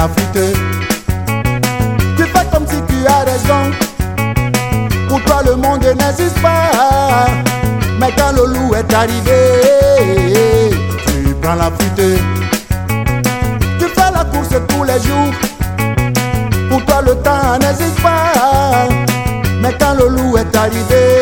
la fuite. Tu fais comme si tu as raison. Pour toi le monde n'existe pas. Mais quand le loup est arrivé, tu prends la fuite. Tu fais la course tous les jours. Pour toi le temps n'existe pas. Mais quand le loup est arrivé,